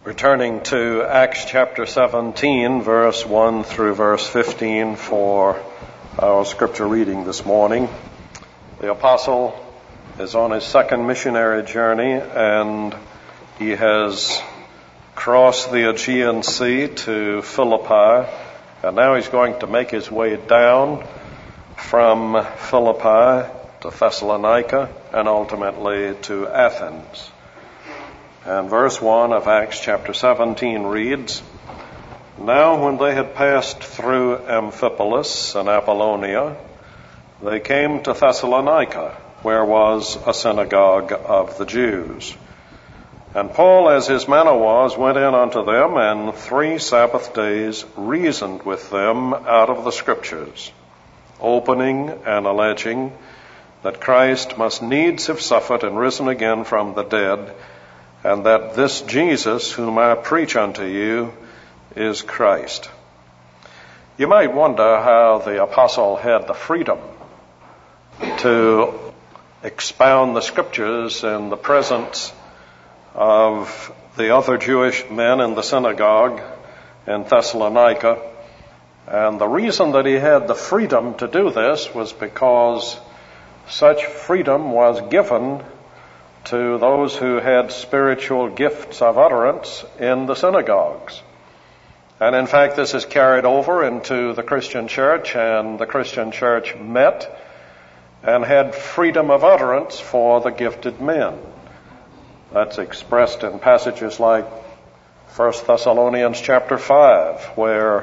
Returning to Acts chapter 17, verse 1 through verse 15 for our scripture reading this morning. The apostle is on his second missionary journey, and he has crossed the Aegean Sea to Philippi, and now he's going to make his way down from Philippi to Thessalonica and ultimately to Athens. And verse 1 of Acts chapter 17 reads, "Now when they had passed through Amphipolis and Apollonia, they came to Thessalonica, where was a synagogue of the Jews. And Paul, as his manner was, went in unto them, and 3 Sabbath days reasoned with them out of the Scriptures, opening and alleging that Christ must needs have suffered and risen again from the dead, and that this Jesus whom I preach unto you is Christ." You might wonder how the apostle had the freedom to expound the scriptures in the presence of the other Jewish men in the synagogue in Thessalonica. And the reason that he had the freedom to do this was because such freedom was given to those who had spiritual gifts of utterance in the synagogues. And in fact, this is carried over into the Christian church, and the Christian church met and had freedom of utterance for the gifted men. That's expressed in passages like 1 Thessalonians chapter 5, where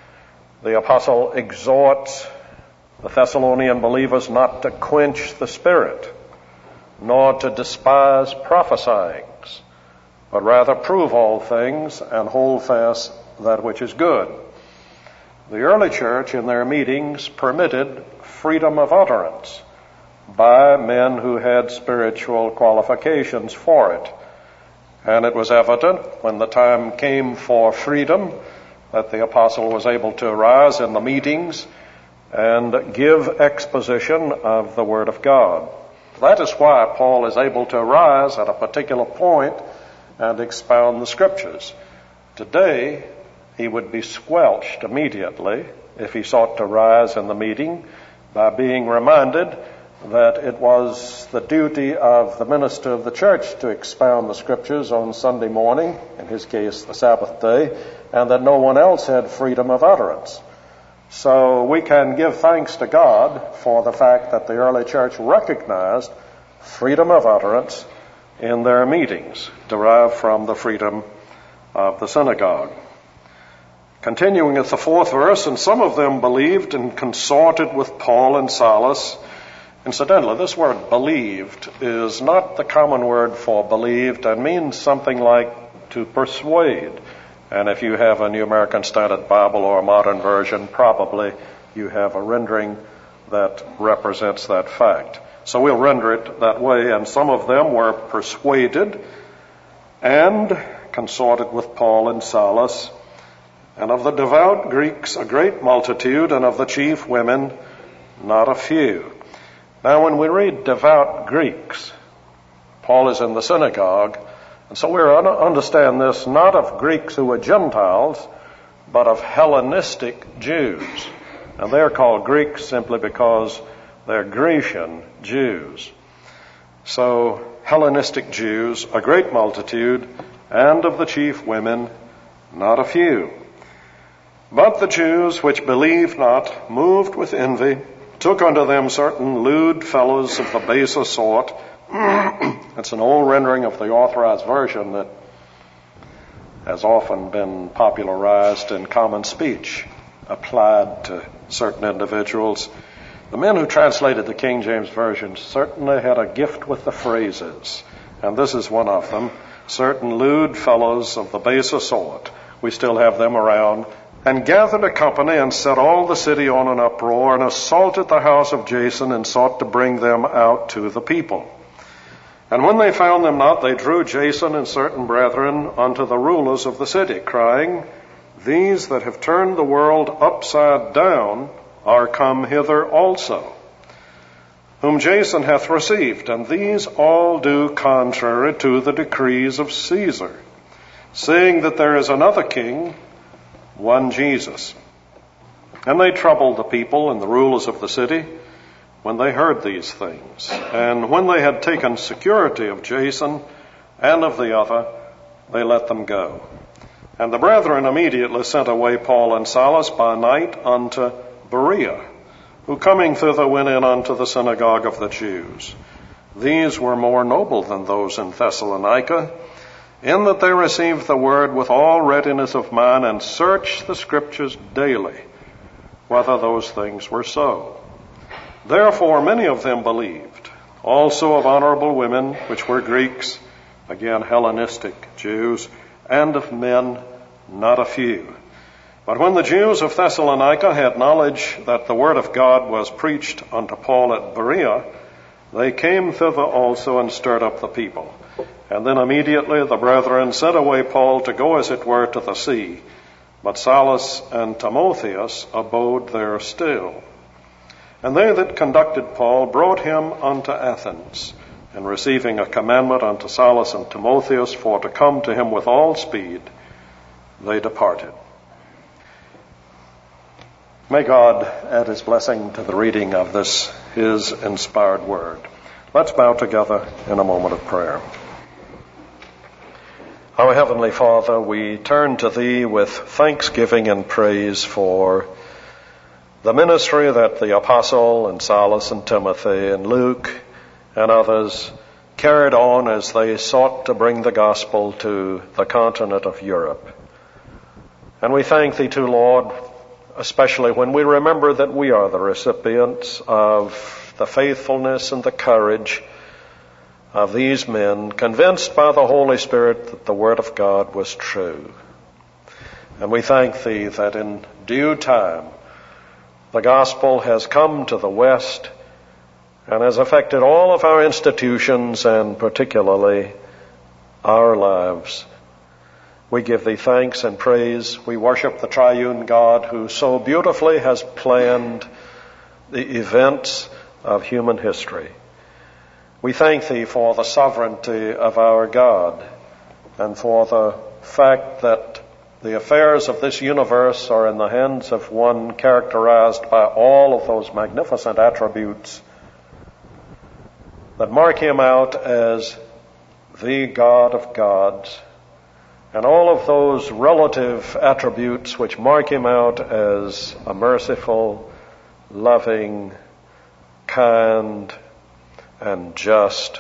the apostle exhorts the Thessalonian believers not to quench the Spirit, nor to despise prophesyings, but rather prove all things and hold fast that which is good. The early church in their meetings permitted freedom of utterance by men who had spiritual qualifications for it. And it was evident when the time came for freedom that the apostle was able to arise in the meetings and give exposition of the Word of God. That is why Paul is able to arise at a particular point and expound the Scriptures. Today, he would be squelched immediately if he sought to rise in the meeting by being reminded that it was the duty of the minister of the church to expound the Scriptures on Sunday morning, in his case the Sabbath day, and that no one else had freedom of utterance. So we can give thanks to God for the fact that the early church recognized freedom of utterance in their meetings, derived from the freedom of the synagogue. Continuing with the 4th verse, "And some of them believed and consorted with Paul and Silas." Incidentally, this word believed is not the common word for believed and means something like to persuade. And if you have a New American Standard Bible or a modern version, probably you have a rendering that represents that fact. So we'll render it that way. "And some of them were persuaded and consorted with Paul and Silas, and of the devout Greeks a great multitude, and of the chief women not a few." Now when we read devout Greeks, Paul is in the synagogue, and so we're to understand this not of Greeks who were Gentiles, but of Hellenistic Jews. And they're called Greeks simply because they're Grecian Jews. So Hellenistic Jews, a great multitude, and of the chief women, not a few. "But the Jews which believed not, moved with envy, took unto them certain lewd fellows of the baser sort." It's an old rendering of the Authorized Version that has often been popularized in common speech, applied to certain individuals. The men who translated the King James Version certainly had a gift with the phrases, and this is one of them: certain lewd fellows of the baser sort. We still have them around. "And gathered a company, and set all the city on an uproar, and assaulted the house of Jason, and sought to bring them out to the people. And when they found them not, they drew Jason and certain brethren unto the rulers of the city, crying, These that have turned the world upside down are come hither also, whom Jason hath received, and these all do contrary to the decrees of Caesar. saying that there is another king, one Jesus. And they troubled the people and the rulers of the city when they heard these things. And when they had taken security of Jason and of the other, they let them go. And the brethren immediately sent away Paul and Silas by night unto Berea, who coming thither went in unto the synagogue of the Jews. These were more noble than those in Thessalonica, in that they received the word with all readiness of mind, and searched the Scriptures daily, whether those things were so. Therefore many of them believed, also of honorable women, which were Greeks, again Hellenistic Jews, and of men not a few. But when the Jews of Thessalonica had knowledge that the word of God was preached unto Paul at Berea, they came thither also and stirred up the people. And then immediately the brethren sent away Paul to go as it were to the sea. But Silas and Timotheus abode there still. And they that conducted Paul brought him unto Athens, and receiving a commandment unto Silas and Timotheus for to come to him with all speed, they departed. May God add his blessing to the reading of this, his inspired word. Let's bow together in a moment of prayer. Our Heavenly Father, we turn to Thee with thanksgiving and praise for the ministry that the Apostle and Silas and Timothy and Luke and others carried on as they sought to bring the gospel to the continent of Europe. And we thank Thee too, Lord, especially when we remember that we are the recipients of the faithfulness and the courage of these men, convinced by the Holy Spirit that the Word of God was true. And we thank Thee that in due time the gospel has come to the West and has affected all of our institutions and particularly our lives. We give Thee thanks and praise. We worship the triune God who so beautifully has planned the events of human history. We thank Thee for the sovereignty of our God and for the fact that the affairs of this universe are in the hands of one characterized by all of those magnificent attributes that mark Him out as the God of gods, and all of those relative attributes which mark Him out as a merciful, loving, kind, and just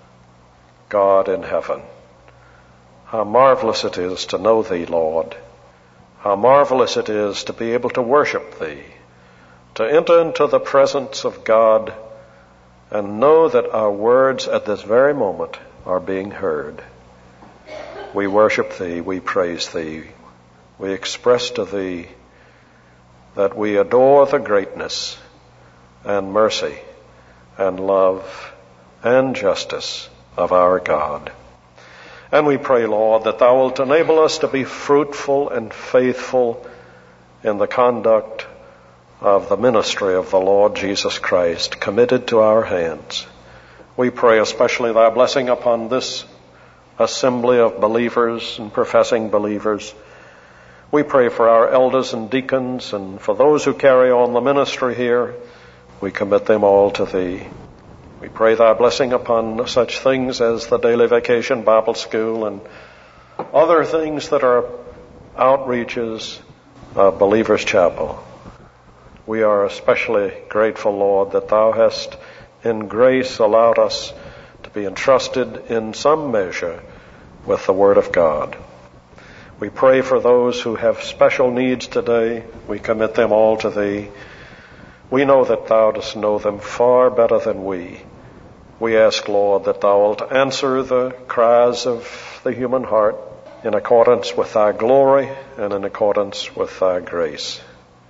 God in heaven. How marvelous it is to know Thee, Lord. How marvelous it is to be able to worship Thee, to enter into the presence of God and know that our words at this very moment are being heard. We worship Thee, we praise Thee, we express to Thee that we adore the greatness and mercy and love and justice of our God. And we pray, Lord, that Thou wilt enable us to be fruitful and faithful in the conduct of the ministry of the Lord Jesus Christ committed to our hands. We pray especially Thy blessing upon this assembly of believers and professing believers. We pray for our elders and deacons and for those who carry on the ministry here. We commit them all to Thee. We pray Thy blessing upon such things as the Daily Vacation Bible School and other things that are outreaches of Believers Chapel. We are especially grateful, Lord, that Thou hast in grace allowed us to be entrusted in some measure with the Word of God. We pray for those who have special needs today. We commit them all to Thee. We know that Thou dost know them far better than we. We ask, Lord, that Thou wilt answer the cries of the human heart in accordance with Thy glory and in accordance with Thy grace.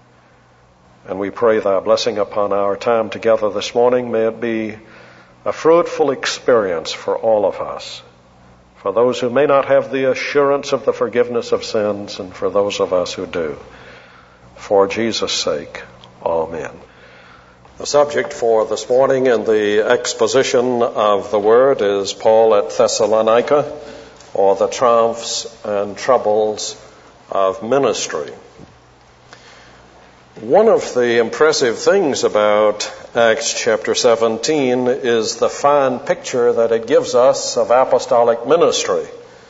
And we pray Thy blessing upon our time together this morning. May it be a fruitful experience for all of us, for those who may not have the assurance of the forgiveness of sins and for those of us who do. For Jesus' sake, amen. The subject for this morning in the exposition of the Word is Paul at Thessalonica, or the triumphs and troubles of ministry. One of the impressive things about Acts chapter 17 is the fine picture that it gives us of apostolic ministry.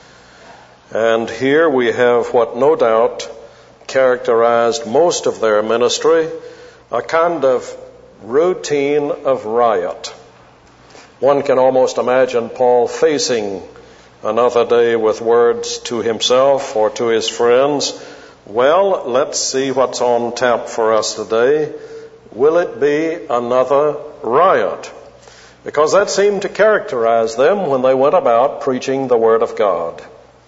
And here we have what no doubt characterized most of their ministry, a kind of routine of riot. One can almost imagine Paul facing another day with words to himself or to his friends, "Well, let's see what's on tap for us today. Will it be another riot?" Because that seemed to characterize them when they went about preaching the Word of God.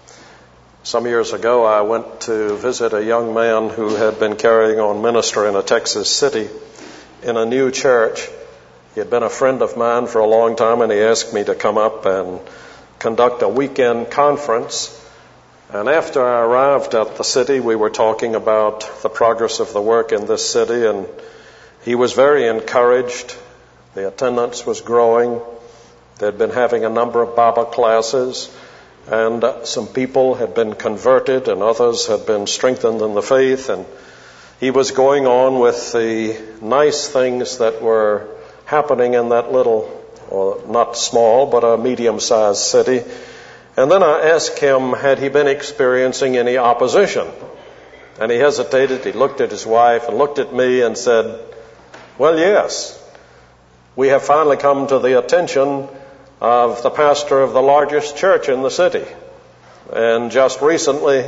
Some years ago, I went to visit a young man who had been carrying on ministry in a Texas city in a new church. He had been a friend of mine for a long time, and he asked me to come up and conduct a weekend conference. And after I arrived at the city, we were talking about the progress of the work in this city, and he was very encouraged. The attendance was growing. They'd been having a number of Bible classes, and some people had been converted and others had been strengthened in the faith, and he was going on with the nice things that were happening in that little, or not small, but a medium-sized city. And then I asked him, had he been experiencing any opposition? And he hesitated. He looked at his wife and looked at me and said, "Well, yes. We have finally come to the attention of the pastor of the largest church in the city. And just recently,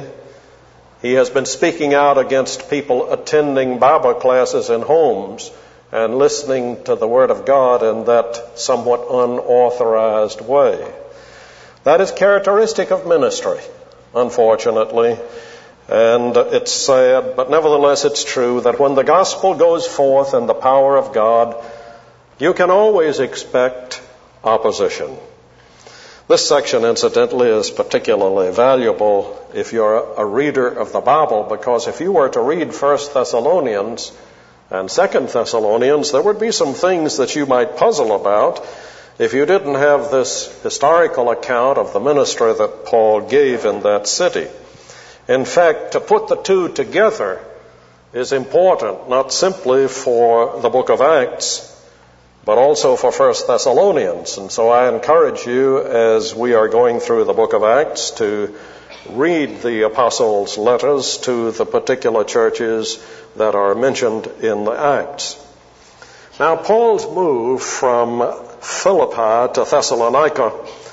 he has been speaking out against people attending Bible classes in homes and listening to the Word of God in that somewhat unauthorized way." That is characteristic of ministry, unfortunately. And it's sad, but nevertheless it's true that when the gospel goes forth in the power of God, you can always expect opposition. This section, incidentally, is particularly valuable if you're a reader of the Bible, because if you were to read 1 Thessalonians and 2 Thessalonians, there would be some things that you might puzzle about if you didn't have this historical account of the ministry that Paul gave in that city. In fact, to put the two together is important, not simply for the book of Acts, but also for 1 Thessalonians. And so I encourage you, as we are going through the book of Acts, to read the apostles' letters to the particular churches that are mentioned in the Acts. Now, Paul's move from Philippi to Thessalonica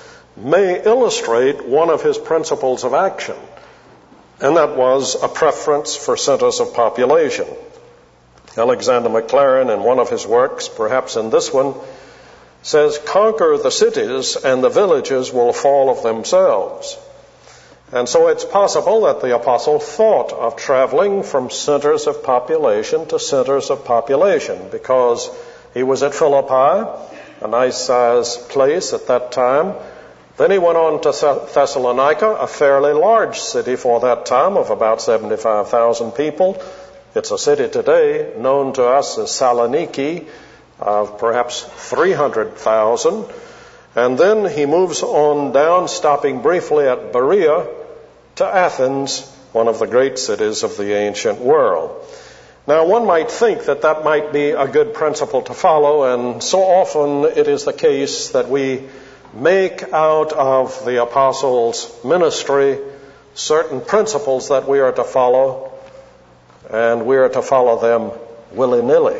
may illustrate one of his principles of action, and that was a preference for centers of population. Alexander Maclaren, in one of his works, perhaps in this one, says, "Conquer the cities and the villages will fall of themselves." And so it's possible that the apostle thought of traveling from centers of population to centers of population, because he was at Philippi, a nice-sized place at that time. Then he went on to Thessalonica, a fairly large city for that time of about 75,000 people. It's a city today known to us as Saloniki, of perhaps 300,000. And then he moves on down, stopping briefly at Berea, to Athens, one of the great cities of the ancient world. Now, one might think that that might be a good principle to follow, and so often it is the case that we make out of the apostles' ministry certain principles that we are to follow, and we are to follow them willy-nilly.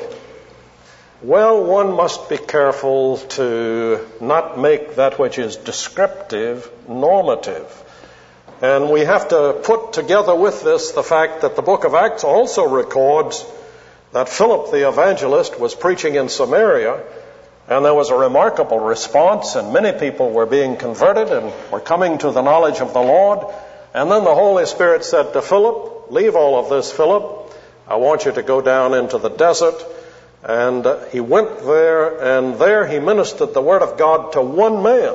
Well, one must be careful to not make that which is descriptive normative. And we have to put together with this the fact that the book of Acts also records that Philip the evangelist was preaching in Samaria, and there was a remarkable response, and many people were being converted and were coming to the knowledge of the Lord. And then the Holy Spirit said to Philip, "Leave all of this, Philip. I want you to go down into the desert." And he went there, and there he ministered the Word of God to one man.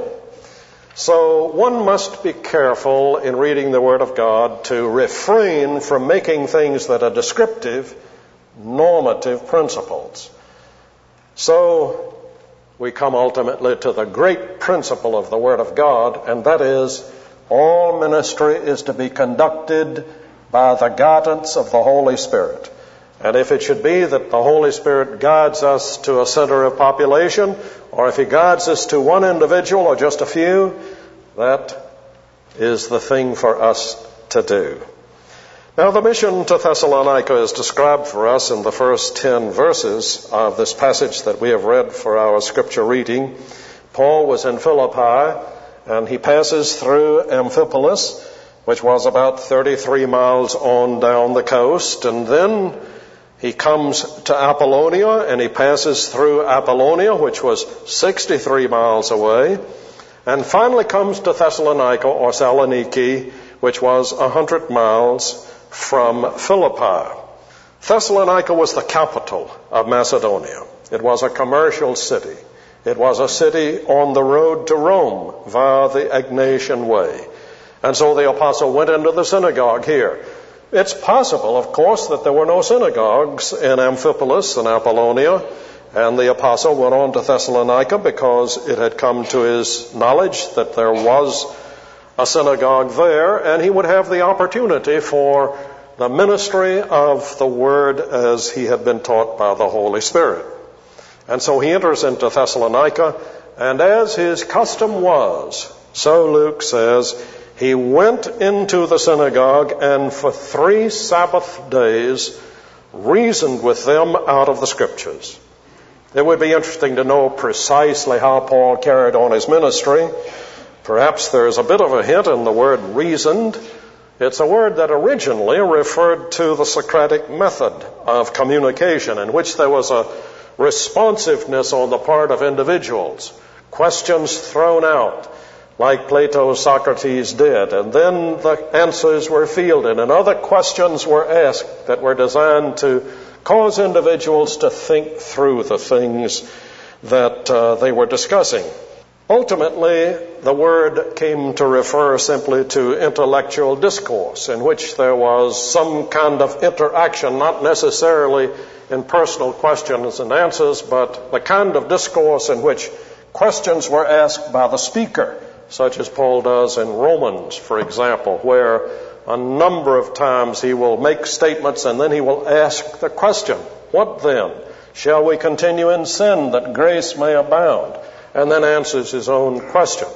So one must be careful in reading the Word of God to refrain from making things that are descriptive, normative principles. So we come ultimately to the great principle of the Word of God, and that is All ministry is to be conducted by the guidance of the Holy Spirit. And if it should be that the Holy Spirit guides us to a center of population, or if He guides us to one individual or just a few, that is the thing for us to do. Now, the mission to Thessalonica is described for us in the first 10 verses of this passage that we have read for our scripture reading. Paul was in Philippi, and he passes through Amphipolis, which was about 33 miles on down the coast, and then he comes to Apollonia, and he passes through Apollonia, which was 63 miles away, and finally comes to Thessalonica or Saloniki, which was 100 miles from Philippi. Thessalonica was the capital of Macedonia. It was a commercial city. It was a city on the road to Rome via the Egnatian Way. And so the apostle went into the synagogue here. It's possible, of course, that there were no synagogues in Amphipolis and Apollonia, and the apostle went on to Thessalonica because it had come to his knowledge that there was a synagogue there, and he would have the opportunity for the ministry of the word as he had been taught by the Holy Spirit. And so he enters into Thessalonica, and as his custom was, so Luke says, he went into the synagogue and for 3 Sabbath days reasoned with them out of the Scriptures. It would be interesting to know precisely how Paul carried on his ministry. Perhaps there's a bit of a hint in the word reasoned. It's a word that originally referred to the Socratic method of communication, in which there was a responsiveness on the part of individuals, questions thrown out, like Plato's Socrates did, and then the answers were fielded, and other questions were asked that were designed to cause individuals to think through the things that they were discussing. Ultimately, the word came to refer simply to intellectual discourse, in which there was some kind of interaction, not necessarily in personal questions and answers, but the kind of discourse in which questions were asked by the speaker, such as Paul does in Romans, for example, where a number of times he will make statements and then he will ask the question, "What then? Shall we continue in sin that grace may abound?" And then answers his own question.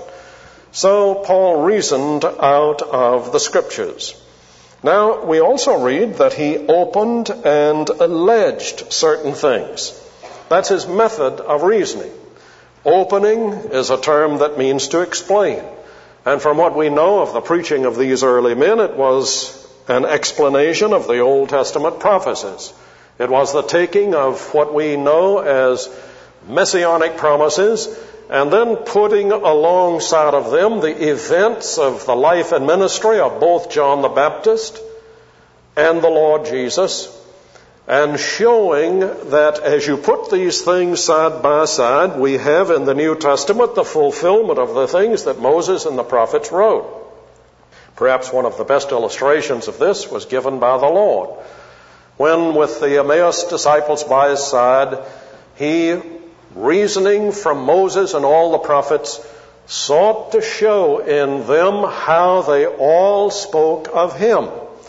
So Paul reasoned out of the Scriptures. Now, we also read that he opened and alleged certain things. That's his method of reasoning. Opening is a term that means to explain. And from what we know of the preaching of these early men, it was an explanation of the Old Testament prophecies. It was the taking of what we know as messianic promises and then putting alongside of them the events of the life and ministry of both John the Baptist and the Lord Jesus, and showing that as you put these things side by side, we have in the New Testament the fulfillment of the things that Moses and the prophets wrote. Perhaps one of the best illustrations of this was given by the Lord, when with the Emmaus disciples by his side, he, reasoning from Moses and all the prophets, sought to show in them how they all spoke of him.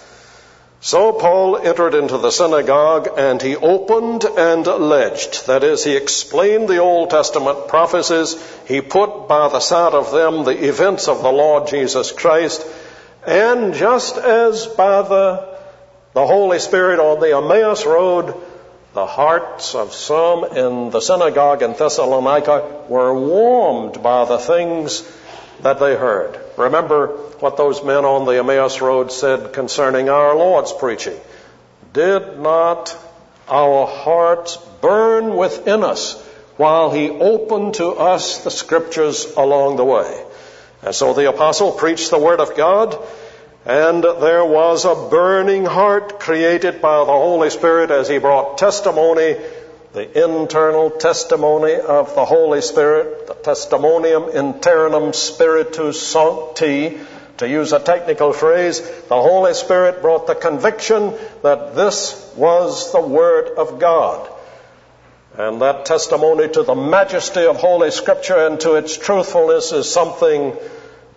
So Paul entered into the synagogue and he opened and alleged. That is, he explained the Old Testament prophecies. He put by the side of them the events of the Lord Jesus Christ. And just as by the Holy Spirit on the Emmaus Road, the hearts of some in the synagogue in Thessalonica were warmed by the things that they heard. Remember what those men on the Emmaus Road said concerning our Lord's preaching. Did not our hearts burn within us while he opened to us the Scriptures along the way? And so the apostle preached the Word of God, and there was a burning heart created by the Holy Spirit as he brought testimony, the internal testimony of the Holy Spirit, the testimonium internum spiritus sancti, to use a technical phrase. The Holy Spirit brought the conviction that this was the Word of God. And that testimony to the majesty of Holy Scripture and to its truthfulness is something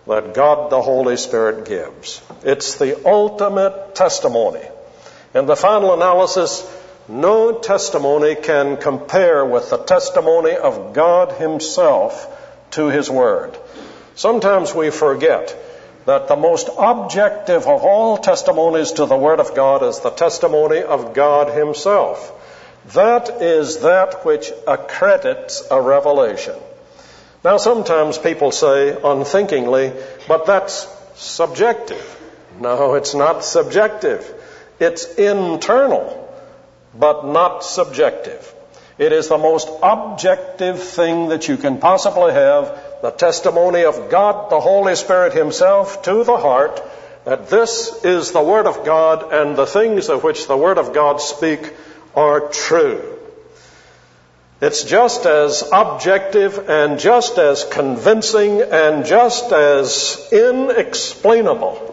that God the Holy Spirit gives. It's the ultimate testimony. In the final analysis, no testimony can compare with the testimony of God Himself to His Word. Sometimes we forget that the most objective of all testimonies to the Word of God is the testimony of God Himself. That is that which accredits a revelation. Now, sometimes people say unthinkingly, but that's subjective. No, it's not subjective. It's internal, but not subjective. It is the most objective thing that you can possibly have, the testimony of God, the Holy Spirit Himself, to the heart, that this is the Word of God and the things of which the Word of God speak are true. It's just as objective and just as convincing and just as inexplainable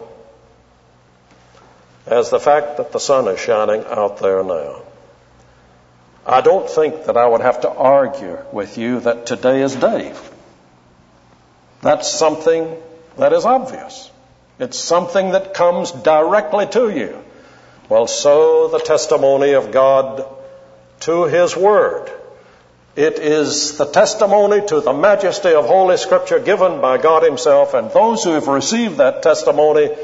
as the fact that the sun is shining out there now. I don't think that I would have to argue with you that today is day. That's something that is obvious. It's something that comes directly to you. Well, so the testimony of God to His Word. It is the testimony to the majesty of Holy Scripture given by God Himself, and those who have received that testimony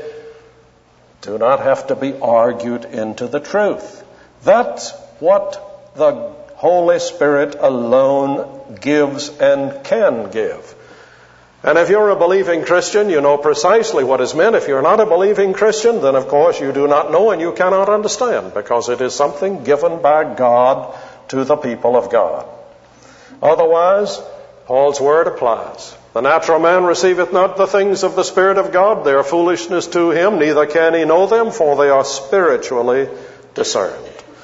do not have to be argued into the truth. That's what the Holy Spirit alone gives and can give. And if you're a believing Christian, you know precisely what is meant. If you're not a believing Christian, then of course you do not know and you cannot understand, because it is something given by God to the people of God. Otherwise, Paul's word applies. The natural man receiveth not the things of the Spirit of God. They are foolishness to him, neither can he know them, for they are spiritually discerned.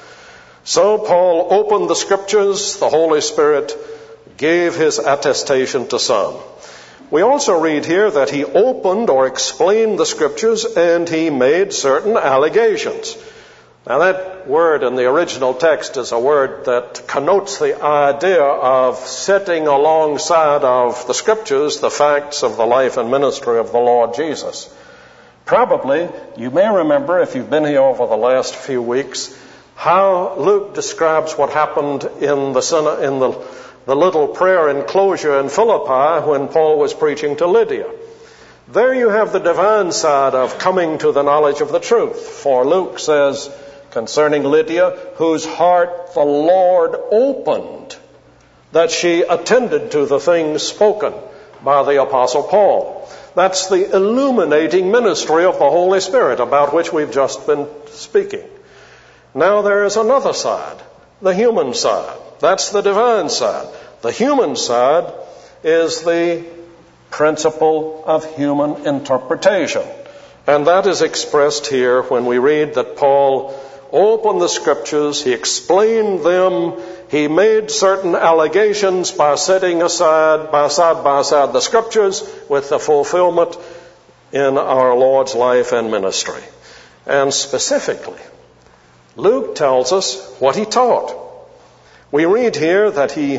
So Paul opened the Scriptures. The Holy Spirit gave his attestation to some. We also read here that he opened or explained the Scriptures and he made certain allegations. Now that word in the original text is a word that connotes the idea of setting alongside of the Scriptures the facts of the life and ministry of the Lord Jesus. Probably, you may remember, if you've been here over the last few weeks, how Luke describes what happened in the little prayer enclosure in Philippi when Paul was preaching to Lydia. There you have the divine side of coming to the knowledge of the truth. For Luke says concerning Lydia, whose heart the Lord opened, that she attended to the things spoken by the Apostle Paul. That's the illuminating ministry of the Holy Spirit about which we've just been speaking. Now there is another side, the human side. That's the divine side. The human side is the principle of human interpretation. And that is expressed here when we read that Paul opened the Scriptures, he explained them, he made certain allegations by setting side by side the Scriptures with the fulfillment in our Lord's life and ministry. And specifically, Luke tells us what he taught. We read here that he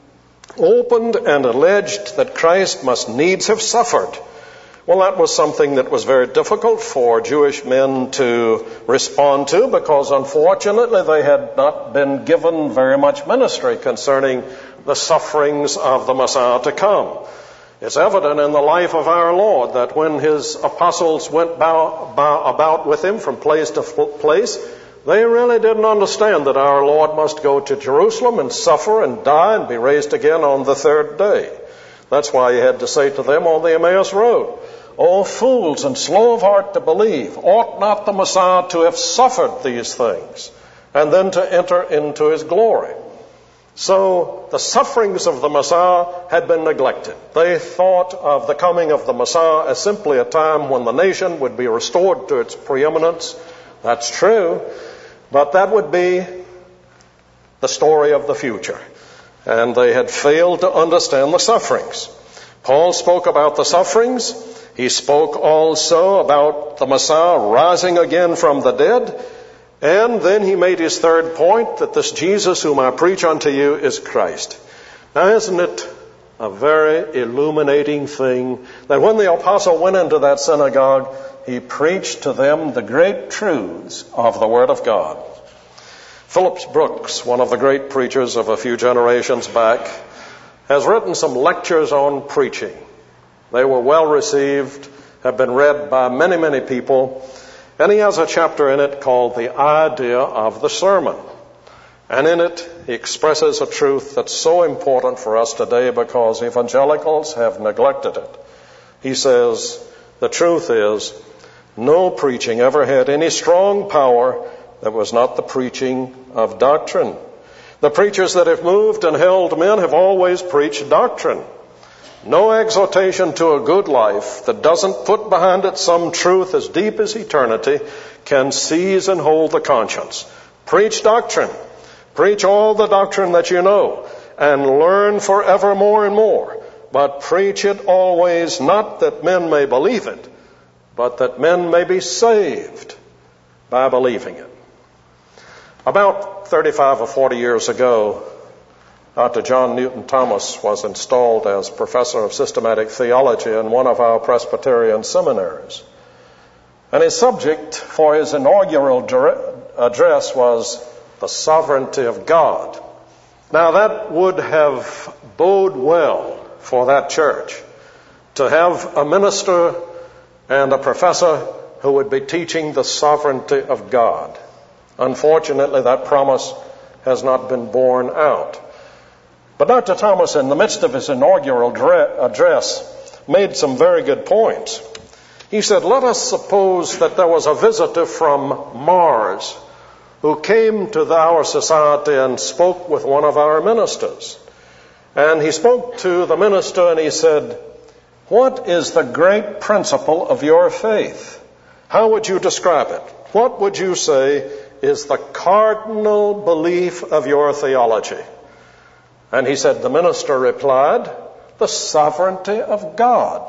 opened and alleged that Christ must needs have suffered. Well, that was something that was very difficult for Jewish men to respond to, because unfortunately they had not been given very much ministry concerning the sufferings of the Messiah to come. It's evident in the life of our Lord that when his apostles went about with him from place to place, they really didn't understand that our Lord must go to Jerusalem and suffer and die and be raised again on the third day. That's why he had to say to them on the Emmaus Road, "O fools and slow of heart to believe, ought not the Messiah to have suffered these things and then to enter into his glory?" So the sufferings of the Messiah had been neglected. They thought of the coming of the Messiah as simply a time when the nation would be restored to its preeminence. That's true. But that would be the story of the future. And they had failed to understand the sufferings. Paul spoke about the sufferings. He spoke also about the Messiah rising again from the dead. And then he made his third point, that this Jesus whom I preach unto you is Christ. Now, isn't it a very illuminating thing, that when the apostle went into that synagogue, he preached to them the great truths of the Word of God. Phillips Brooks, one of the great preachers of a few generations back, has written some lectures on preaching. They were well received, have been read by many, many people, and he has a chapter in it called The Idea of the Sermon. And in it, he expresses a truth that's so important for us today because evangelicals have neglected it. He says, the truth is, no preaching ever had any strong power that was not the preaching of doctrine. The preachers that have moved and held men have always preached doctrine. No exhortation to a good life that doesn't put behind it some truth as deep as eternity can seize and hold the conscience. Preach doctrine. Preach all the doctrine that you know and learn forever more and more. But preach it always not that men may believe it, but that men may be saved by believing it. About 35 or 40 years ago, Dr. John Newton Thomas was installed as professor of systematic theology in one of our Presbyterian seminaries. And his subject for his inaugural address was the sovereignty of God. Now that would have bode well for that church, to have a minister and a professor who would be teaching the sovereignty of God. Unfortunately, that promise has not been borne out. But Dr. Thomas, in the midst of his inaugural address, made some very good points. He said, let us suppose that there was a visitor from Mars who came to our society and spoke with one of our ministers. And he spoke to the minister and he said, what is the great principle of your faith? How would you describe it? What would you say is the cardinal belief of your theology? And he said, the minister replied, the sovereignty of God.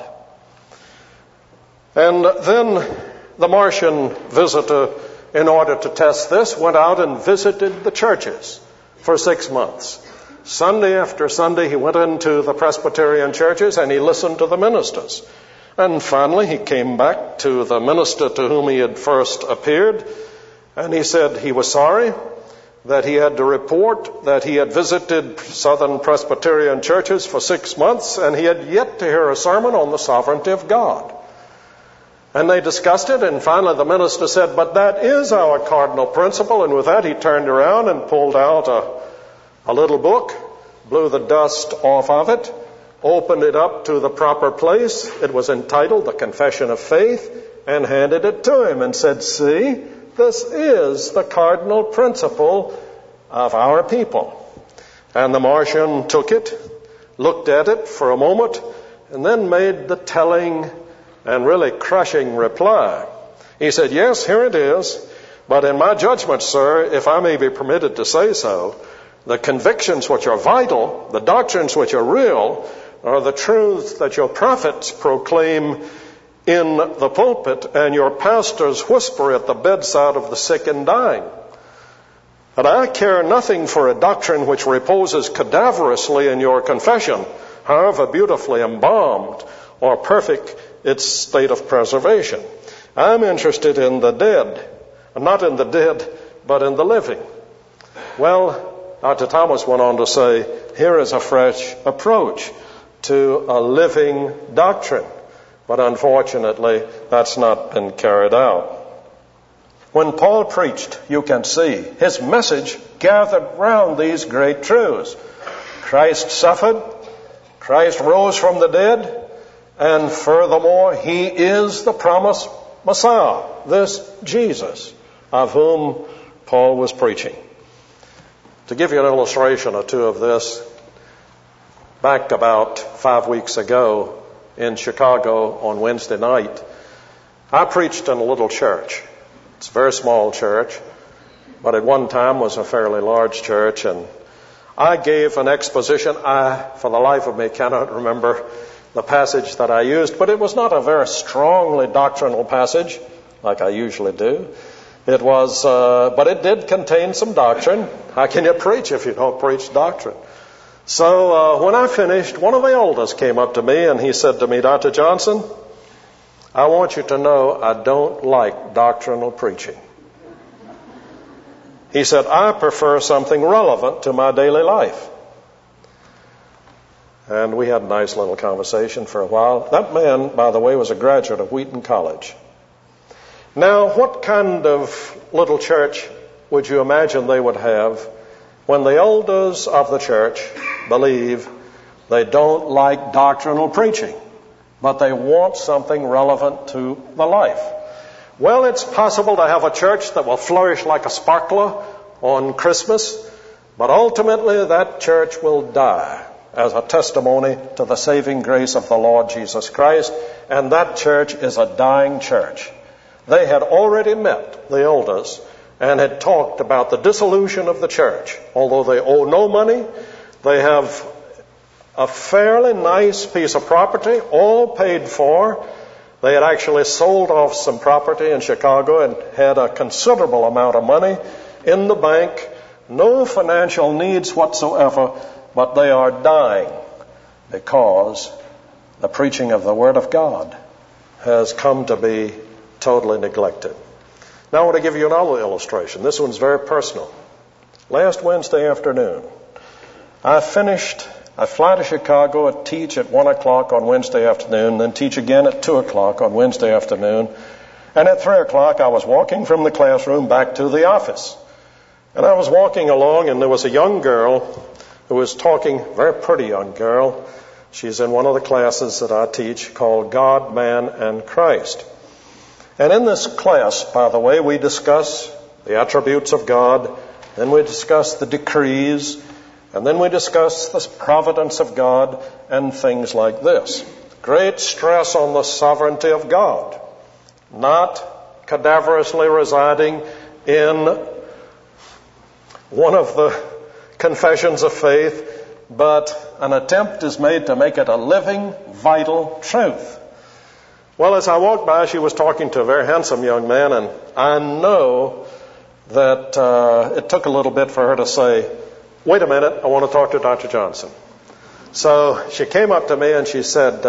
And then the Martian visitor, in order to test this, went out and visited the churches for 6 months. Sunday after Sunday, he went into the Presbyterian churches and he listened to the ministers. And finally, he came back to the minister to whom he had first appeared, and he said he was sorry that he had to report that he had visited Southern Presbyterian churches for 6 months and he had yet to hear a sermon on the sovereignty of God. And they discussed it, and finally the minister said, but that is our cardinal principle. And with that he turned around and pulled out a little book, blew the dust off of it, opened it up to the proper place. It was entitled The Confession of Faith, and handed it to him and said, see, this is the cardinal principle of our people. And the Martian took it, looked at it for a moment, and then made the telling and really crushing reply. He said, yes, here it is, but in my judgment, sir, if I may be permitted to say so, the convictions which are vital, the doctrines which are real, are the truths that your prophets proclaim in the pulpit and your pastors whisper at the bedside of the sick and dying. And I care nothing for a doctrine which reposes cadaverously in your confession, however beautifully embalmed or perfect its state of preservation. I'm interested in the dead, not in the dead, but in the living. Well, Dr. Thomas went on to say, here is a fresh approach to a living doctrine. But unfortunately, that's not been carried out. When Paul preached, you can see, his message gathered round these great truths. Christ suffered, Christ rose from the dead, and furthermore, he is the promised Messiah, this Jesus, of whom Paul was preaching. To give you an illustration or two of this, back about 5 weeks ago in Chicago on Wednesday night, I preached in a little church. It's a very small church, but at one time was a fairly large church, and I gave an exposition. I, for the life of me, cannot remember the passage that I used, but it was not a very strongly doctrinal passage like I usually do. It was, but it did contain some doctrine. How can you preach if you don't preach doctrine? So when I finished, one of the elders came up to me and he said to me, Dr. Johnson, I want you to know I don't like doctrinal preaching. He said, I prefer something relevant to my daily life. And we had a nice little conversation for a while. That man, by the way, was a graduate of Wheaton College. Now, what kind of little church would you imagine they would have when the elders of the church believe they don't like doctrinal preaching, but they want something relevant to the life? Well, it's possible to have a church that will flourish like a sparkler on Christmas, but ultimately that church will die as a testimony to the saving grace of the Lord Jesus Christ, and that church is a dying church. They had already met, the elders, and had talked about the dissolution of the church. Although they owe no money, they have a fairly nice piece of property, all paid for. They had actually sold off some property in Chicago and had a considerable amount of money in the bank, no financial needs whatsoever, but they are dying because the preaching of the Word of God has come to be totally neglected. Now I want to give you another illustration. This one's very personal. Last Wednesday afternoon, I fly to Chicago and teach at 1 o'clock on Wednesday afternoon, then teach again at 2 o'clock on Wednesday afternoon. And at 3 o'clock, I was walking from the classroom back to the office. And I was walking along, and there was a young girl who was talking, very pretty young girl. She's in one of the classes that I teach called God, Man, and Christ. And in this class, by the way, we discuss the attributes of God, then we discuss the decrees, and then we discuss the providence of God and things like this. Great stress on the sovereignty of God, not cadaverously residing in one of the confessions of faith, but an attempt is made to make it a living, vital truth. Well, as I walked by, she was talking to a very handsome young man, and I know that it took a little bit for her to say, wait a minute, I want to talk to Dr. Johnson. So she came up to me and she said,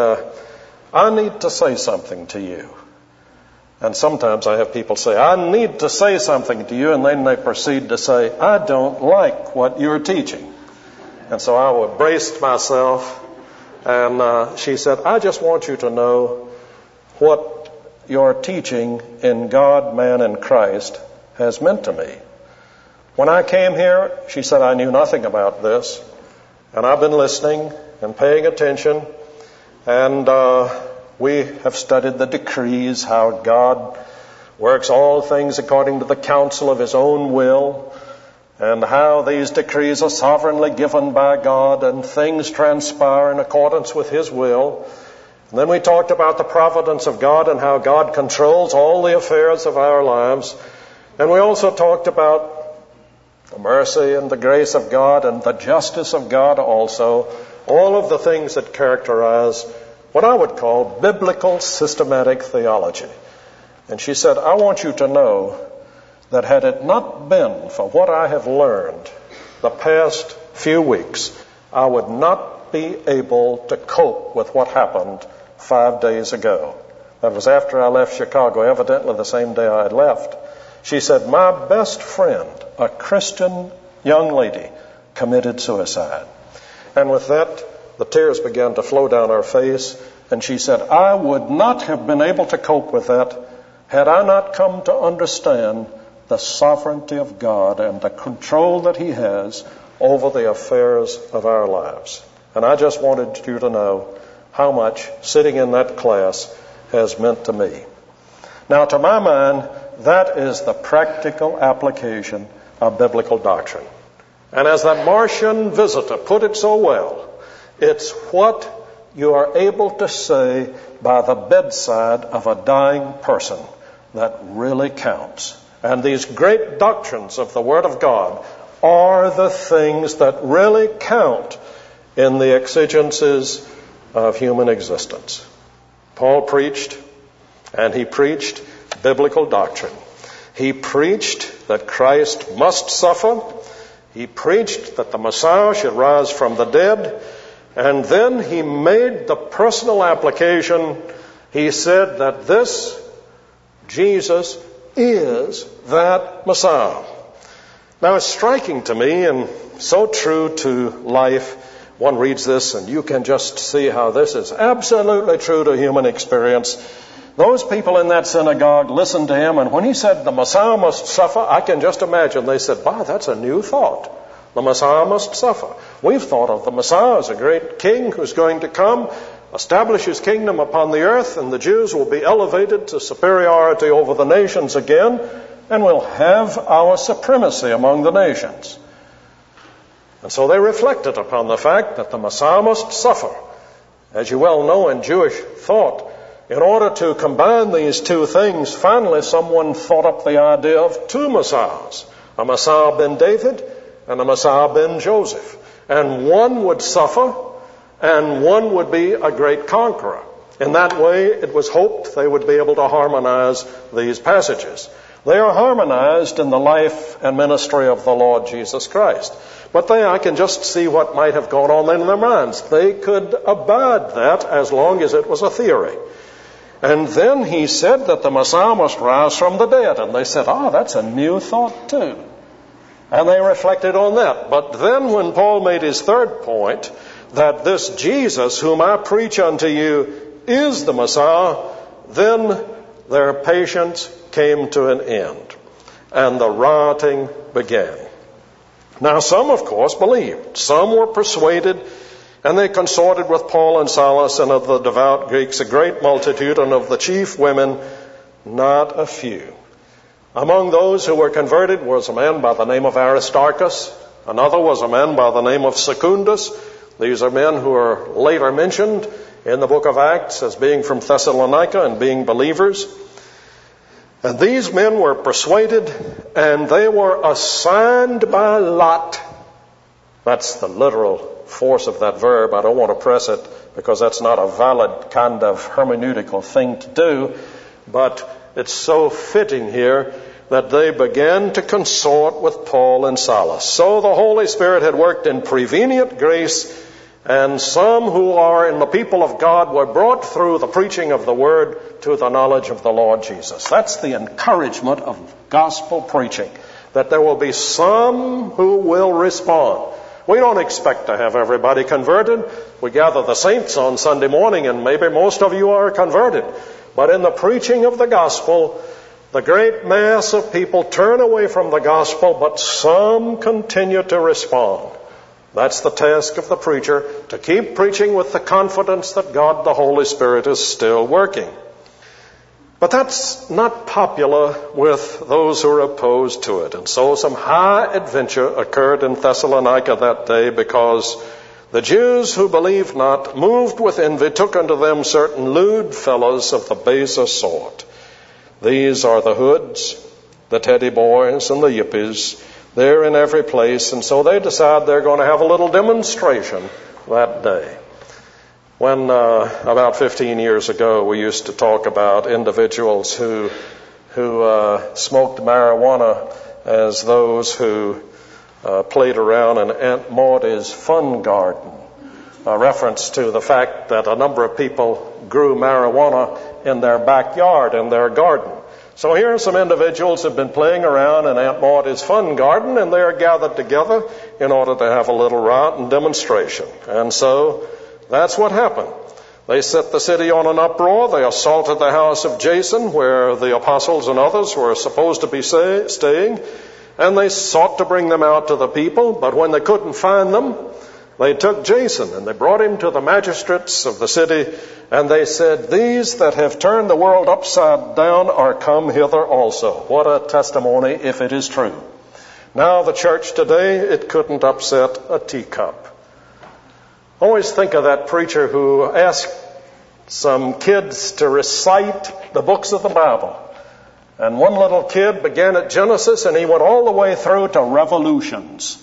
I need to say something to you. And sometimes I have people say, I need to say something to you, and then they proceed to say, I don't like what you're teaching. And so I braced myself, and she said, I just want you to know what your teaching in God, Man, and Christ has meant to me. When I came here, she said, I knew nothing about this, and I've been listening and paying attention, and we have studied the decrees, how God works all things according to the counsel of His own will, and how these decrees are sovereignly given by God and things transpire in accordance with His will. And then we talked about the providence of God and how God controls all the affairs of our lives. And we also talked about the mercy and the grace of God and the justice of God also, all of the things that characterize what I would call biblical systematic theology. And she said, I want you to know that had it not been for what I have learned the past few weeks, I would not be able to cope with what happened 5 days ago. That was after I left Chicago, evidently the same day I had left. She said, my best friend, a Christian young lady, committed suicide. And with that, the tears began to flow down her face, and she said, I would not have been able to cope with that had I not come to understand the sovereignty of God and the control that He has over the affairs of our lives. And I just wanted you to know how much sitting in that class has meant to me. Now, to my mind, that is the practical application of biblical doctrine. And as that Martian visitor put it so well, it's what you are able to say by the bedside of a dying person that really counts. And these great doctrines of the Word of God are the things that really count in the exigencies of human existence. Paul preached, and he preached biblical doctrine. He preached that Christ must suffer. He preached that the Messiah should rise from the dead, and then he made the personal application. He said that this Jesus is that Messiah. Now, it's striking to me and so true to life. One reads this and you can just see how this is absolutely true to human experience. Those people in that synagogue listened to him, and when he said the Messiah must suffer, I can just imagine they said, wow, that's a new thought. The Messiah must suffer. We've thought of the Messiah as a great king who's going to come, establish his kingdom upon the earth, and the Jews will be elevated to superiority over the nations again, and we'll have our supremacy among the nations. And so they reflected upon the fact that the Messiah must suffer. As you well know in Jewish thought, in order to combine these two things, finally someone thought up the idea of two Messiahs, a Messiah ben David and a Messiah ben Joseph. And one would suffer and one would be a great conqueror. In that way, it was hoped they would be able to harmonize these passages. They are harmonized in the life and ministry of the Lord Jesus Christ. But I can just see what might have gone on in their minds. They could abide that as long as it was a theory. And then he said that the Messiah must rise from the dead. And they said, that's a new thought too. And they reflected on that. But then when Paul made his third point, that this Jesus whom I preach unto you is the Messiah, then their patience came to an end, and the rioting began. Now some, of course, believed. Some were persuaded, and they consorted with Paul and Silas, and of the devout Greeks a great multitude, and of the chief women not a few. Among those who were converted was a man by the name of Aristarchus. Another was a man by the name of Secundus. These are men who are later mentioned in the book of Acts as being from Thessalonica and being believers. And these men were persuaded, and they were assigned by lot. That's the literal force of that verb. I don't want to press it because that's not a valid kind of hermeneutical thing to do. But it's so fitting here that they began to consort with Paul and Silas. So the Holy Spirit had worked in prevenient grace, and some who are in the people of God were brought through the preaching of the Word to the knowledge of the Lord Jesus. That's the encouragement of gospel preaching, that there will be some who will respond. We don't expect to have everybody converted. We gather the saints on Sunday morning, and maybe most of you are converted. But in the preaching of the gospel, the great mass of people turn away from the gospel, but some continue to respond. That's the task of the preacher, to keep preaching with the confidence that God the Holy Spirit is still working. But that's not popular with those who are opposed to it. And so some high adventure occurred in Thessalonica that day, because the Jews who believed not, moved with envy, took unto them certain lewd fellows of the baser sort. These are the hoods, the teddy boys, and the yippies. They're in every place, and so they decide they're going to have a little demonstration that day. When about 15 years ago, we used to talk about individuals who smoked marijuana as those who played around in Aunt Maudie's fun garden, a reference to the fact that a number of people grew marijuana in their backyard, in their garden. So here are some individuals who have been playing around in Aunt Maudie's fun garden, and they are gathered together in order to have a little riot and demonstration. And so that's what happened. They set the city on an uproar. They assaulted the house of Jason, where the apostles and others were supposed to be staying, and they sought to bring them out to the people. But when they couldn't find them, they took Jason and they brought him to the magistrates of the city, and they said, "These that have turned the world upside down are come hither also." What a testimony if it is true. Now the church today, it couldn't upset a teacup. Always think of that preacher who asked some kids to recite the books of the Bible. And one little kid began at Genesis and he went all the way through to Revolutions.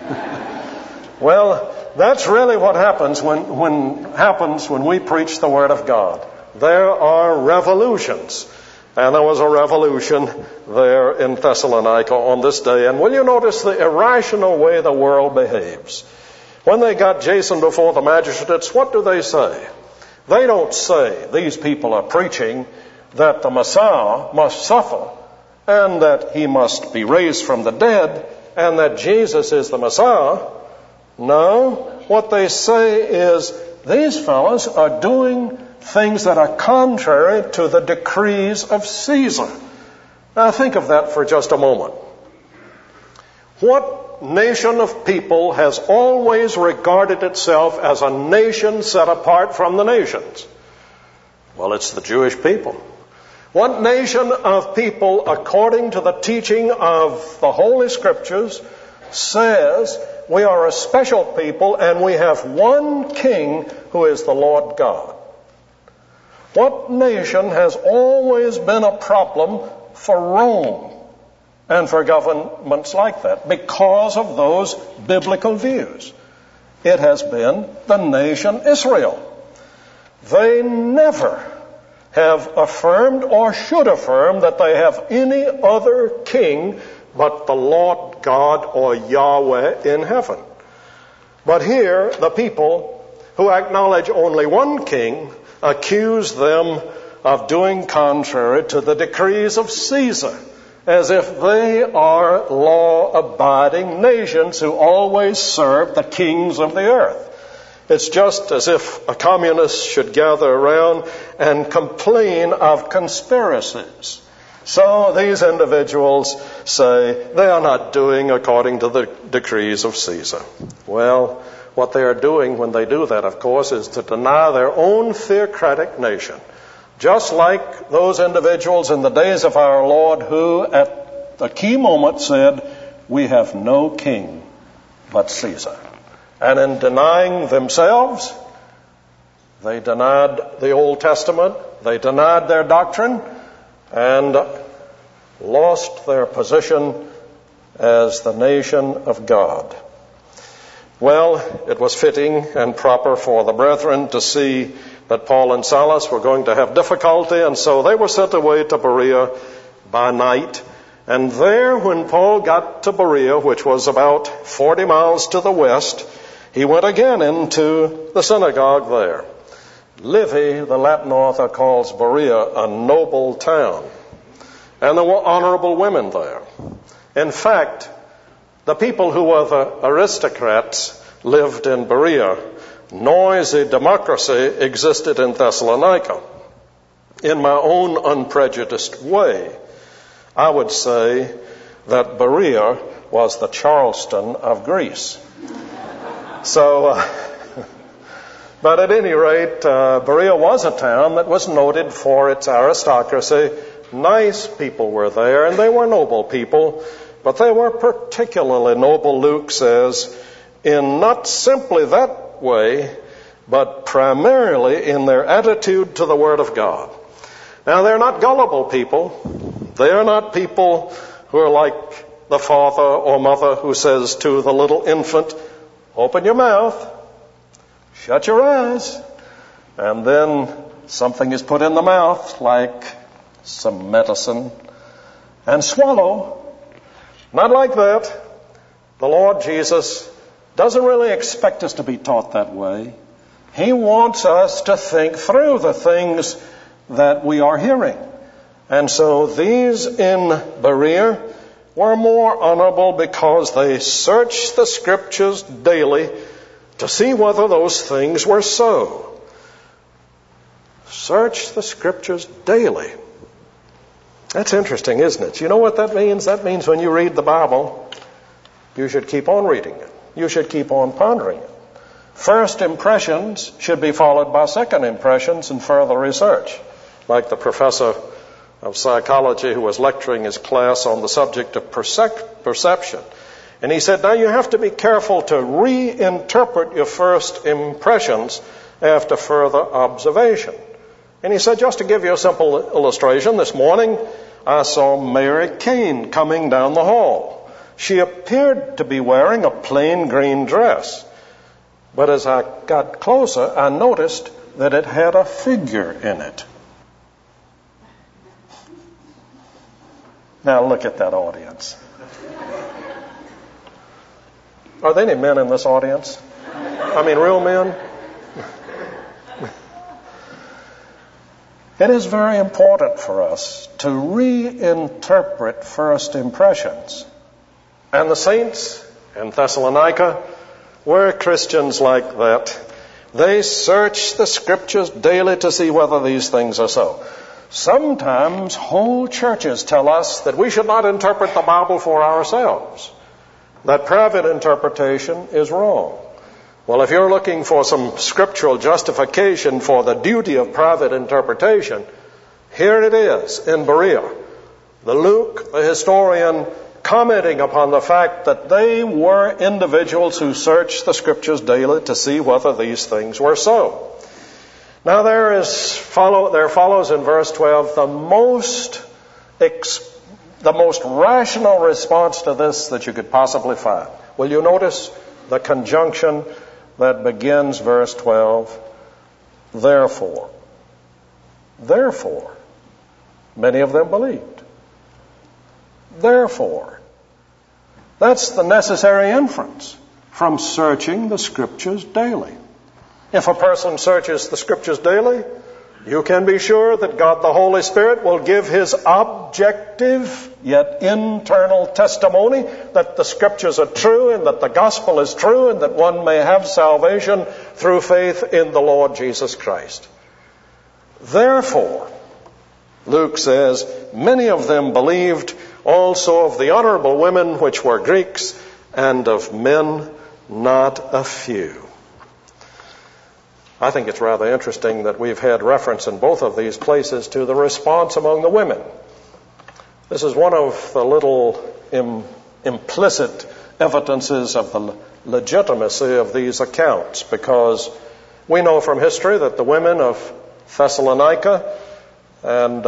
Well, that's really what happens when we preach the Word of God. There are revolutions. And there was a revolution there in Thessalonica on this day. And will you notice the irrational way the world behaves? When they got Jason before the magistrates, what do they say? They don't say, these people are preaching that the Messiah must suffer and that he must be raised from the dead and that Jesus is the Messiah. No, what they say is these fellows are doing things that are contrary to the decrees of Caesar. Now think of that for just a moment. What nation of people has always regarded itself as a nation set apart from the nations? Well, it's the Jewish people. What nation of people, according to the teaching of the Holy Scriptures, says we are a special people and we have one king who is the Lord God? What nation has always been a problem for Rome and for governments like that because of those biblical views? It has been the nation Israel. They never have affirmed or should affirm that they have any other king but the Lord God or Yahweh in heaven. But here, the people who acknowledge only one king accuse them of doing contrary to the decrees of Caesar, as if they are law-abiding nations who always serve the kings of the earth. It's just as if a communist should gather around and complain of conspiracies. So these individuals say they are not doing according to the decrees of Caesar. Well, what they are doing when they do that, of course, is to deny their own theocratic nation. Just like those individuals in the days of our Lord who at the key moment said, we have no king but Caesar. And in denying themselves, they denied the Old Testament, they denied their doctrine, and lost their position as the nation of God. Well, it was fitting and proper for the brethren to see that Paul and Silas were going to have difficulty, and so they were sent away to Berea by night. And there, when Paul got to Berea, which was about 40 miles to the west, he went again into the synagogue there. Livy, the Latin author, calls Berea a noble town. And there were honorable women there. In fact, the people who were the aristocrats lived in Berea. Noisy democracy existed in Thessalonica. In my own unprejudiced way, I would say that Berea was the Charleston of Greece. But at any rate, Berea was a town that was noted for its aristocracy. Nice people were there, and they were noble people, but they were particularly noble, Luke says, in not simply that way, but primarily in their attitude to the Word of God. Now, they're not gullible people. They are not people who are like the father or mother who says to the little infant, open your mouth, shut your eyes, and then something is put in the mouth like some medicine, and swallow. Not like that. The Lord Jesus doesn't really expect us to be taught that way. He wants us to think through the things that we are hearing. And so these in Berea were more honorable because they searched the Scriptures daily to see whether those things were so. Search the Scriptures daily. That's interesting, isn't it? You know what that means? That means when you read the Bible, you should keep on reading it. You should keep on pondering it. First impressions should be followed by second impressions and further research. Like the professor of psychology who was lecturing his class on the subject of perception. And he said, now you have to be careful to reinterpret your first impressions after further observation. And he said, just to give you a simple illustration, this morning I saw Mary Kane coming down the hall. She appeared to be wearing a plain green dress. But as I got closer, I noticed that it had a figure in it. Now look at that audience. Are there any men in this audience? I mean, real men? It is very important for us to reinterpret first impressions. And the saints in Thessalonica were Christians like that. They search the Scriptures daily to see whether these things are so. Sometimes whole churches tell us that we should not interpret the Bible for ourselves, that private interpretation is wrong. Well, if you're looking for some scriptural justification for the duty of private interpretation, here it is in Berea. Luke, the historian, commenting upon the fact that they were individuals who searched the Scriptures daily to see whether these things were so. Now there follows in verse 12 the most rational response to this that you could possibly find. Will you notice the conjunction that begins verse 12? Therefore. Therefore. Many of them believed. Therefore. That's the necessary inference from searching the Scriptures daily. If a person searches the Scriptures daily, you can be sure that God the Holy Spirit will give His objective yet internal testimony that the Scriptures are true and that the gospel is true and that one may have salvation through faith in the Lord Jesus Christ. Therefore, Luke says, many of them believed, also of the honorable women which were Greeks, and of men not a few. I think it's rather interesting that we've had reference in both of these places to the response among the women. This is one of the little implicit evidences of the legitimacy of these accounts, because we know from history that the women of Thessalonica and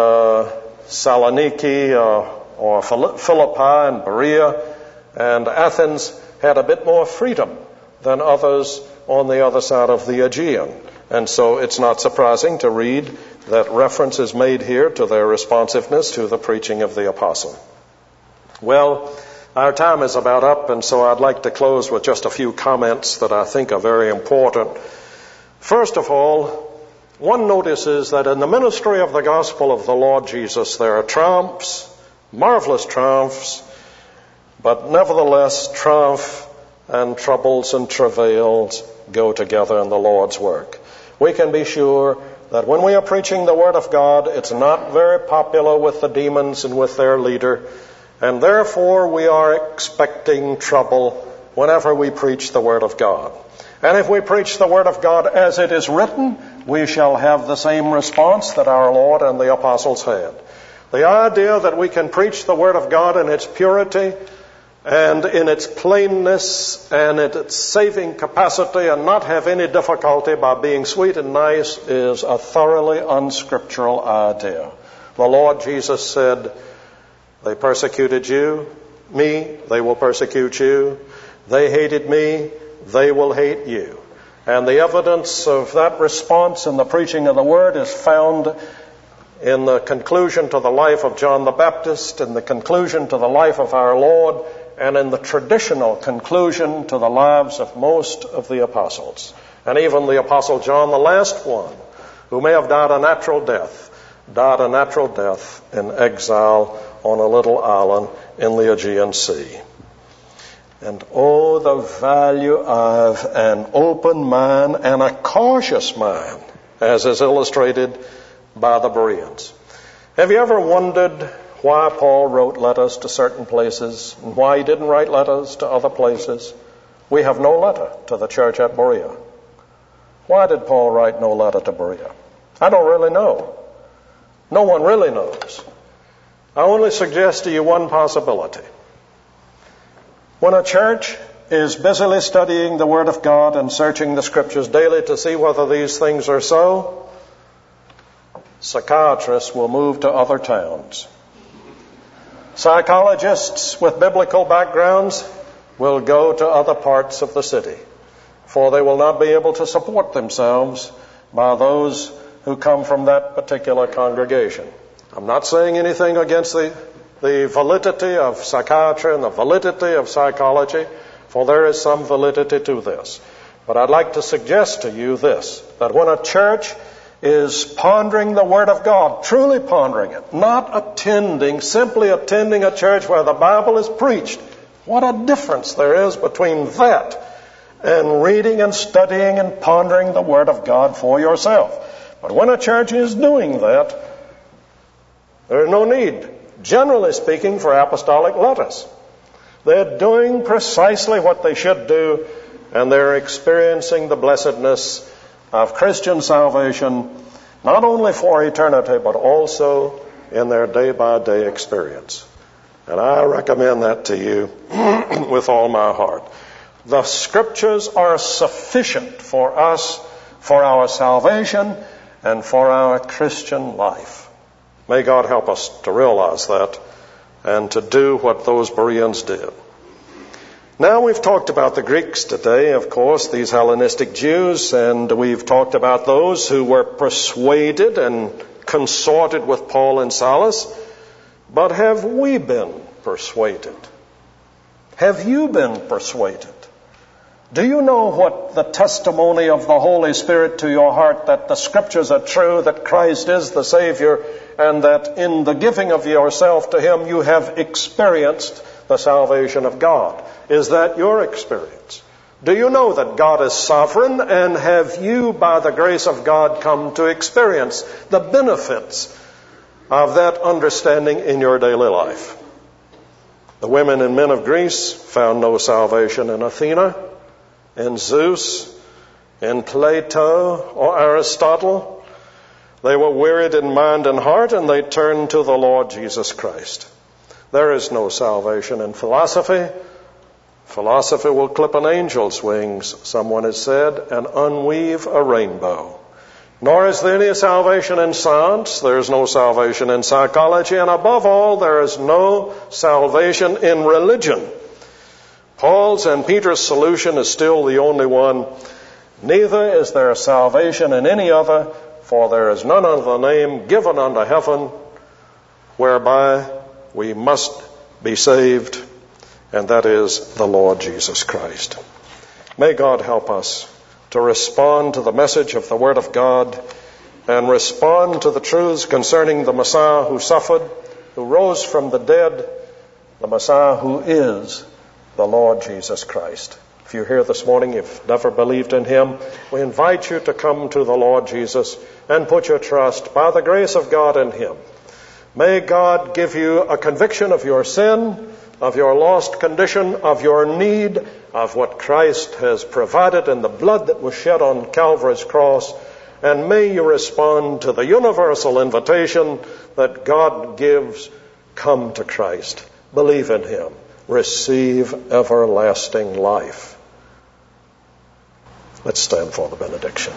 Saloniki or Philippi and Berea and Athens had a bit more freedom than others on the other side of the Aegean. And so it's not surprising to read that reference is made here to their responsiveness to the preaching of the apostle. Well, our time is about up, and so I'd like to close with just a few comments that I think are very important. First of all, one notices that in the ministry of the gospel of the Lord Jesus, there are triumphs, marvelous triumphs, but nevertheless triumph and troubles and travails go together in the Lord's work. We can be sure that when we are preaching the Word of God, it's not very popular with the demons and with their leader, and therefore we are expecting trouble whenever we preach the Word of God. And if we preach the Word of God as it is written, we shall have the same response that our Lord and the apostles had. The idea that we can preach the Word of God in its purity and in its plainness and in its saving capacity and not have any difficulty by being sweet and nice is a thoroughly unscriptural idea. The Lord Jesus said, they persecuted me, they will persecute you. They hated me, they will hate you. And the evidence of that response in the preaching of the Word is found in the conclusion to the life of John the Baptist, in the conclusion to the life of our Lord, and in the traditional conclusion to the lives of most of the apostles. And even the apostle John, the last one, who may have died a natural death in exile on a little island in the Aegean Sea. And oh, the value of an open mind and a cautious mind, as is illustrated by the Bereans. Have you ever wondered why Paul wrote letters to certain places and why he didn't write letters to other places? We have no letter to the church at Berea. Why did Paul write no letter to Berea? I don't really know. No one really knows. I only suggest to you one possibility. When a church is busily studying the Word of God and searching the Scriptures daily to see whether these things are so, psychiatrists will move to other towns. Psychologists with biblical backgrounds will go to other parts of the city, for they will not be able to support themselves by those who come from that particular congregation. I'm not saying anything against the the validity of psychiatry and the validity of psychology, for there is some validity to this. But I'd like to suggest to you this, that when a church is pondering the Word of God, truly pondering it, not simply attending a church where the Bible is preached, what a difference there is between that and reading and studying and pondering the Word of God for yourself. But when a church is doing that, there is no need, generally speaking, for apostolic letters. They're doing precisely what they should do, and they're experiencing the blessedness of Christian salvation, not only for eternity, but also in their day-by-day experience. And I recommend that to you with all my heart. The Scriptures are sufficient for us, for our salvation, and for our Christian life. May God help us to realize that and to do what those Bereans did. Now we've talked about the Greeks today, of course, these Hellenistic Jews, and we've talked about those who were persuaded and consorted with Paul and Silas. But have we been persuaded? Have you been persuaded? Do you know what the testimony of the Holy Spirit to your heart, that the Scriptures are true, that Christ is the Savior, and that in the giving of yourself to Him you have experienced the salvation of God? Is that your experience? Do you know that God is sovereign, and have you, by the grace of God, come to experience the benefits of that understanding in your daily life? The women and men of Greece found no salvation in Athena, in Zeus, in Plato, or Aristotle. They were wearied in mind and heart, and they turned to the Lord Jesus Christ. There is no salvation in philosophy. Philosophy will clip an angel's wings, someone has said, and unweave a rainbow. Nor is there any salvation in science. There is no salvation in psychology. And above all, there is no salvation in religion. Paul's and Peter's solution is still the only one. Neither is there salvation in any other, for there is none other name given unto heaven whereby we must be saved, and that is the Lord Jesus Christ. May God help us to respond to the message of the Word of God and respond to the truths concerning the Messiah who suffered, who rose from the dead, the Messiah who is the Lord Jesus Christ. If you're here this morning, you've never believed in Him, we invite you to come to the Lord Jesus and put your trust, by the grace of God, in Him. May God give you a conviction of your sin, of your lost condition, of your need, of what Christ has provided in the blood that was shed on Calvary's cross, and may you respond to the universal invitation that God gives: come to Christ, believe in Him, receive everlasting life. Let's stand for the benediction.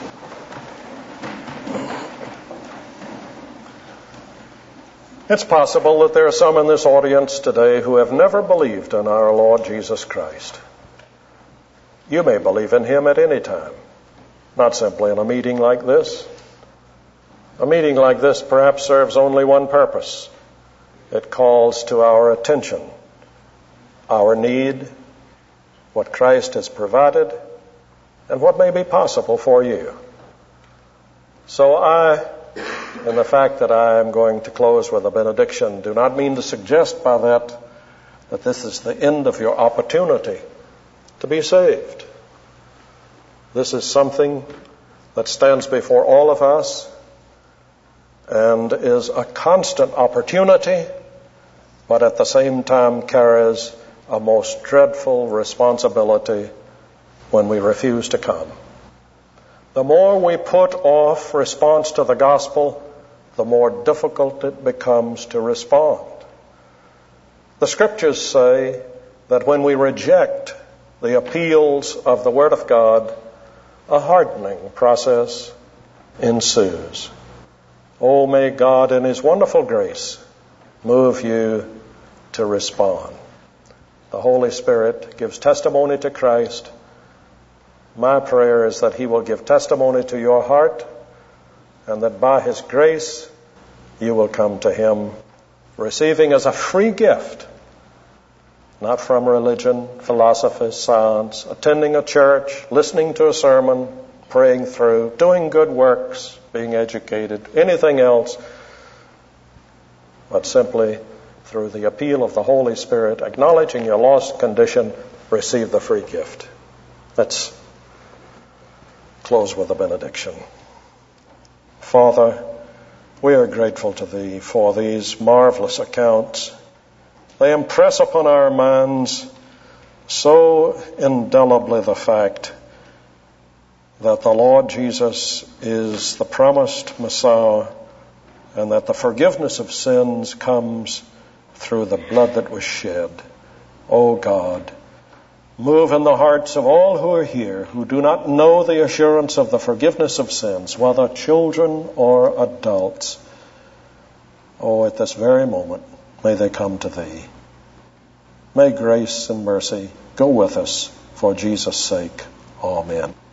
It's possible that there are some in this audience today who have never believed in our Lord Jesus Christ. You may believe in Him at any time, not simply in a meeting like this. A meeting like this perhaps serves only one purpose. It calls to our attention our need, what Christ has provided, and what may be possible for you. So in the fact that I am going to close with a benediction, do not mean to suggest by that this is the end of your opportunity to be saved. This is something that stands before all of us and is a constant opportunity, but at the same time carries a most dreadful responsibility when we refuse to come. The more we put off response to the gospel, the more difficult it becomes to respond. The Scriptures say that when we reject the appeals of the Word of God, a hardening process ensues. Oh, may God in His wonderful grace move you to respond. The Holy Spirit gives testimony to Christ. My prayer is that He will give testimony to your heart, and that by His grace you will come to Him receiving as a free gift, not from religion, philosophy, science, attending a church, listening to a sermon, praying through, doing good works, being educated, anything else, but simply through the appeal of the Holy Spirit, acknowledging your lost condition, receive the free gift. Let's close with a benediction. Father, we are grateful to Thee for these marvelous accounts. They impress upon our minds so indelibly the fact that the Lord Jesus is the promised Messiah and that the forgiveness of sins comes through the blood that was shed. O God, move in the hearts of all who are here who do not know the assurance of the forgiveness of sins, whether children or adults. Oh, at this very moment, may they come to Thee. May grace and mercy go with us for Jesus' sake. Amen.